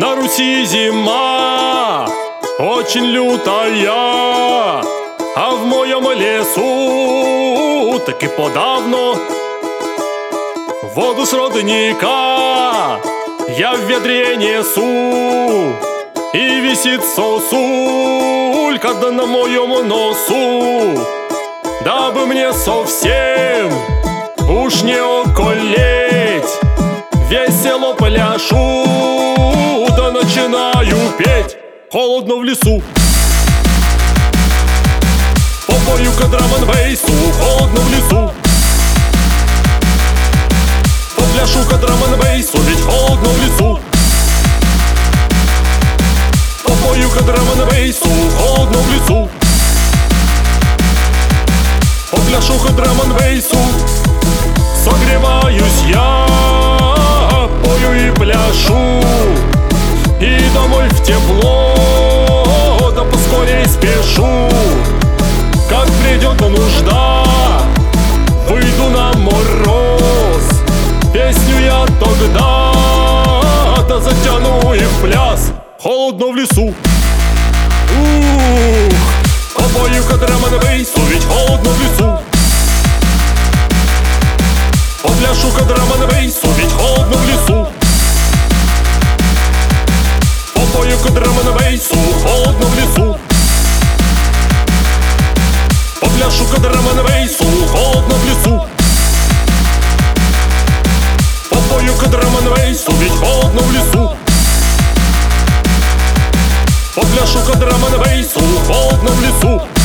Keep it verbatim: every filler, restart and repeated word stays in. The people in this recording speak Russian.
На Руси зима очень лютая, а в моем лесу таки подавно воду с родника я в ведре несу, и висит сосулька да на моем носу, дабы мне совсем уж не околеть. Весело пляшу, да начинаю петь. Холодно в лесу, попою-ка драм-н-бейсу. Холодно в лесу, попляшу-ка драм-н-бейсу, ведь холодно в лесу. Попою-ка драм-н-бейсу. Холодно в лесу, попляшу-ка драм-н-бейсу. Согреваюсь я, пою и пляшу, и домой в тепло, да поскорей спешу. Как придет нужда, выйду на мороз, песню я тогда да затяну и в пляс. Холодно в лесу, ух, попою-ка драм-н-бейсу, ведь холодно в лесу. Попляшу-ка драм-н-бейсу, ведь холодно в лесу. Попою-ка драм-н-бейсу. Холодно в лесу, попляшу-ка драм-н-бейсу. Холодно в лесу. Попою-ка драм-н-бейсу, ведь холодно в лесу. Попляшу-ка драм-н-бейсу. Холодно в лесу.